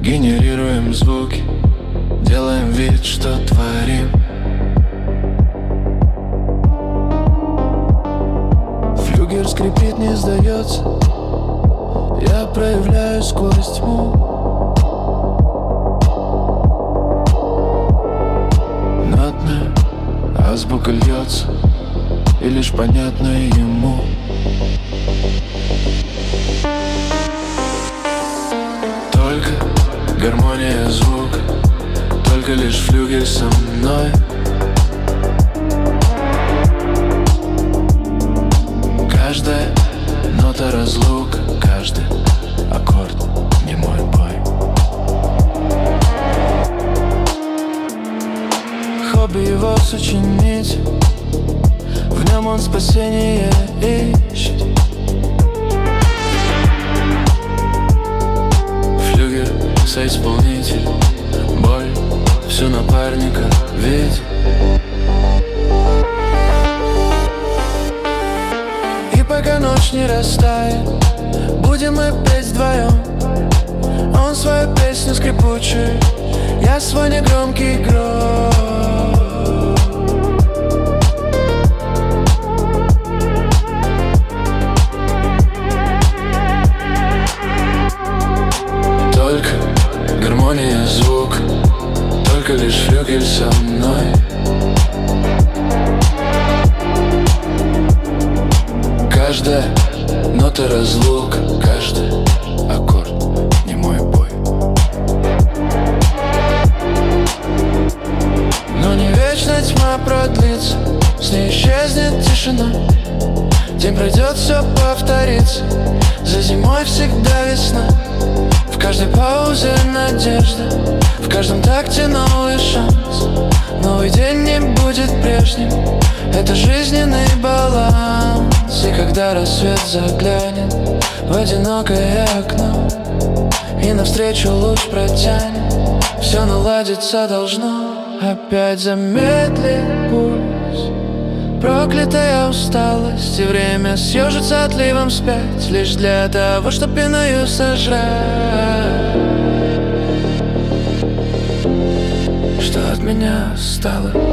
Генерируем звуки, делаем вид, что творим. Флюгер скрипит, не сдается. Я проявляюсь сквозь тьму. Нотная азбука льется, и лишь понятно ему. Только гармония звука, только лишь флюгель со мной. Каждая нота разлука, каждый аккорд не мой бой. Хобби его сочинить, в нем он спасение ищет. Флюгер соисполнитель, боль всю напарника видит. И пока ночь не растает, будем мы петь вдвоем. Он свою песню скрипучую, я свой негромкий гром. Только гармония звука, только лишь флюгель со мной. Каждая нота разлука, каждый аккорд не мой бой. Но не вечно тьма продлится, с ней исчезнет тишина. День пройдет, все повторится, за зимой всегда весна. В каждой паузе надежда, в каждом такте новый шанс. Новый день не будет прежним, это жизненный баланс. И когда рассвет заглянет в одинокое окно, и навстречу луч протянет, все наладиться должно. Опять замедлит пульс, проклятая усталость, и время съежится отливом вспять, лишь для того, чтоб пеною сожрать, что от меня осталось.